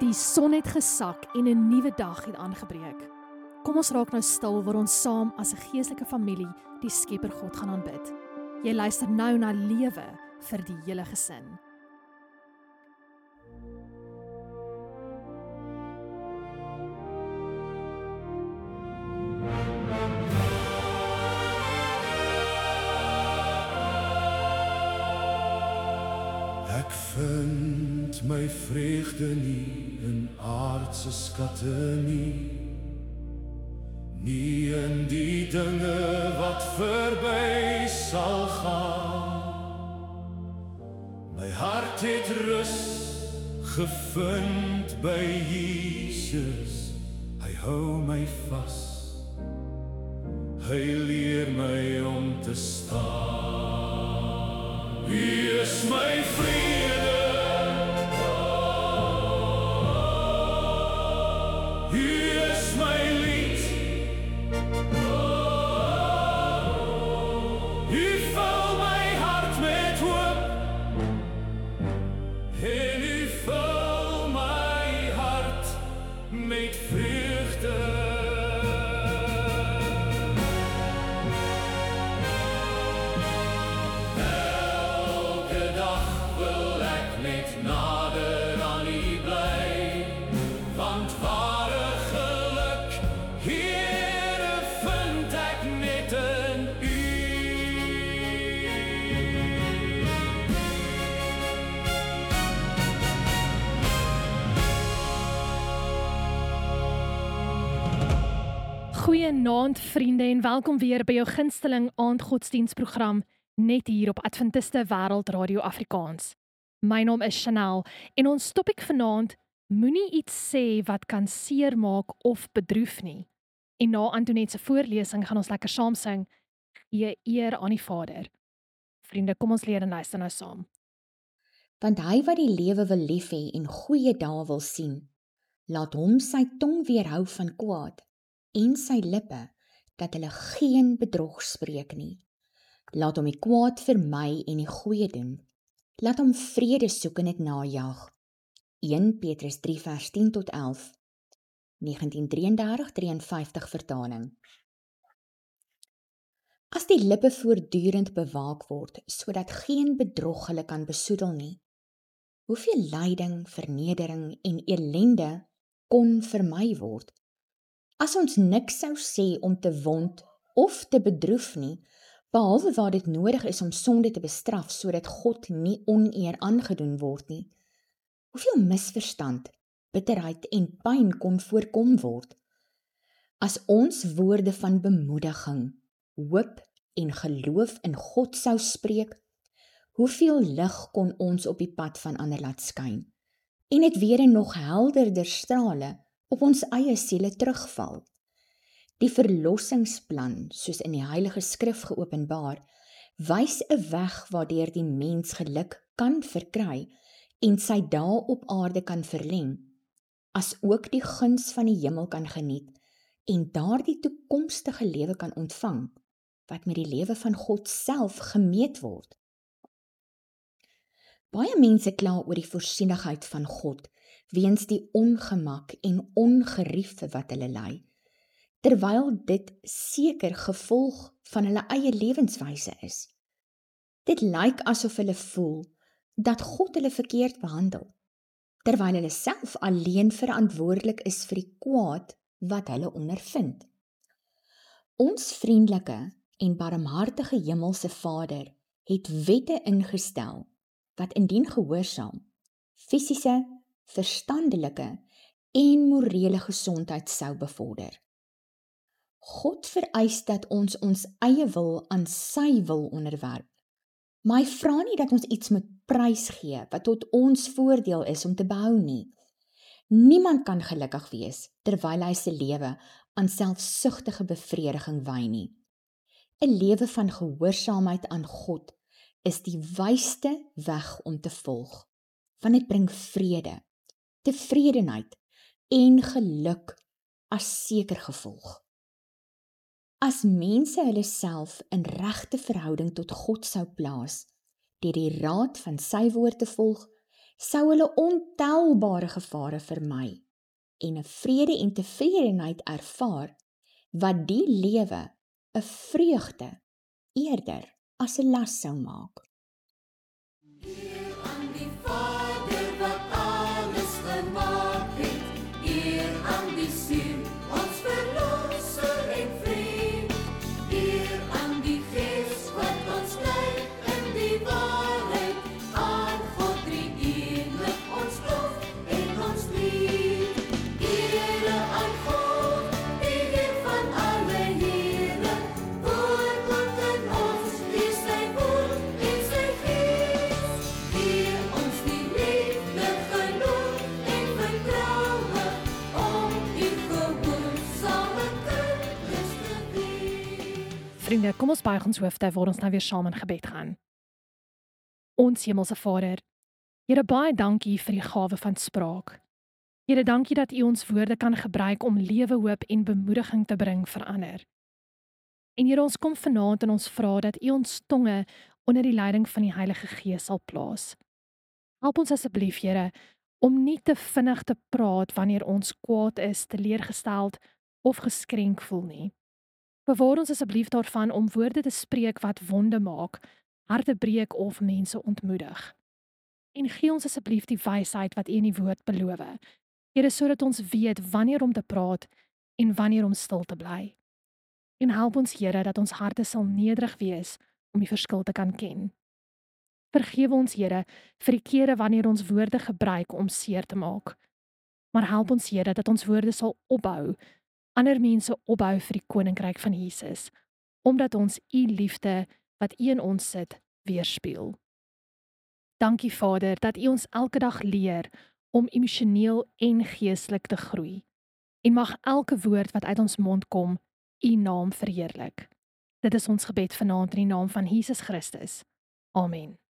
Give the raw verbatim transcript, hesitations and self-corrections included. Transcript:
Die son het gesak en 'n nuwe dag het aangebreek. Kom ons raak nou stil waar ons saam as 'n geestelike familie die Skepper God gaan aanbid. Jy luister nou na Lewe vir die hele gesin. Ek vind my vreugde nie in aardse skatte nie, nie in die dinge wat verby sal gaan. My hart het rus gevind by Jesus, hy hou my vas, hy leer my om te staan. Wie is my vrede? Wie is my lied? U vul my hart met hoop en u vul my hart met vreugde. Goeienaand vriende en welkom weer by jou gunsteling aandgodsdienstprogram net hier op Adventiste Wêreld Radio Afrikaans. My naam is Chanel en ons topik vanaand moenie iets sê wat kan seermaak of bedroef nie. En na Antoinette se voorlesing gaan ons lekker saam sing, gee eer aan die Vader. Vriende, kom ons leer en luister nou saam. Want hy wat die lewe wil lief hê en goeie dae wil sien, laat hom sy tong weerhou van kwaad en sy lippe, dat hulle geen bedrog spreek nie. Laat hom die kwaad vermy en die goeie doen. Laat hom vrede soek en dit najag. Eerste Petrus drie vers tien tot elf, negentien drie drie drie vyf vertaling. As die lippe voortdurend bewaak word, sodat geen bedrog hulle kan besoedel nie, hoeveel lyding, vernedering en ellende kon vermy word? As ons niks sou sê om te wond of te bedroef nie, behalwe waar dit nodig is om sonde te bestraf, sodat God nie oneer aangedoen word nie, hoeveel misverstand, bitterheid en pyn kon voorkom word? As ons woorde van bemoediging, hoop en geloof in God sou spreek, hoeveel lig kon ons op die pad van ander laat skyn, en dit weer in nog helderder strale op ons eie siele terugval. Die verlossingsplan, soos in die Heilige Skrif geopenbaar, wys 'n weg waardeur die mens geluk kan verkry en sy dae op aarde kan verleng, as ook die guns van die hemel kan geniet en daardie toekomstige lewe kan ontvang, wat met die lewe van God self gemeet word. Baie mense kla oor die voorsienigheid van God, weens die ongemak en ongeriefte wat hulle ly, terwyl dit seker gevolg van hulle eie lewenswyse is. Dit lyk asof hulle voel dat God hulle verkeerd behandel, terwyl hulle self alleen verantwoordelik is vir die kwaad wat hulle ondervind. Ons vriendelike en barmhartige hemelse Vader het wette ingestel, wat indien gehoorsaam, fisiese, verstandelike en morele gesondheid sou bevorder. God vereis dat ons ons eie wil aan sy wil onderwerp, maar hy vra nie dat ons iets moet prys gee wat tot ons voordeel is om te behou nie. Niemand kan gelukkig wees terwyl hy sy lewe aan selfsugtige bevrediging wy nie. 'n Lewe van gehoorsaamheid aan God is die wysste weg om te volg, want dit bring vrede, tevredenheid en geluk as seker gevolg. As mense hulle self in regte verhouding tot God sou plaas, deur die raad van sy woord te volg sou hulle ontelbare gevare vermy en 'n vrede en tevredenheid ervaar wat die lewe 'n vreugde eerder as 'n las sou maak. Eer aan die Vader wat alles gemaak het, eer aan die Seun, ons verlosser en vriend, eer aan die Gees wat ons lei in die waarheid, aan God drie-enig ons lof en ons lief. Ere aan God, die Heer van alle Here, woord in ons, die sy woord en sy Gees. Leer ons die liefde, geloof en vertroue, om die gehoorzame kinders te wees. Vriende, kom ons buig ons hoofde waar ons nou weer saam in gebed gaan. Ons Hemelse Vader, Here, baie dankie vir die gawe van spraak. Here, dankie dat U ons woorde kan gebruik om lewe, hoop en bemoediging te bring vir ander. En Here, ons kom vanaand en ons vra dat U ons tonge onder die leiding van die Heilige Gees sal plaas. Help ons asseblief, Here, om nie te vinnig te praat wanneer ons kwaad is, teleurgesteld of geskrenk voel nie. Bewaar ons asseblief daarvan om woorde te spreek wat wonde maak, harte breek of mense ontmoedig. En gee ons asseblief die wysheid wat U in die woord beloof. Here, sodat ons weet wanneer om te praat en wanneer om stil te bly. En help ons, Here, dat ons harte sal nederig wees om die verskil te kan ken. Vergewe ons, Here, vir die kere wanneer ons woorde gebruik om seer te maak. Maar help ons, Here, dat ons woorde sal opbou, ander mense opbou vir die koninkryk van Jesus, omdat ons U liefde wat U in ons sit, weerspieël. Dankie Vader, dat U ons elke dag leer om emosioneel en geestelik te groei. En mag elke woord wat uit ons mond kom, U naam verheerlik. Dit is ons gebed vanaand in die naam van Jesus Christus. Amen.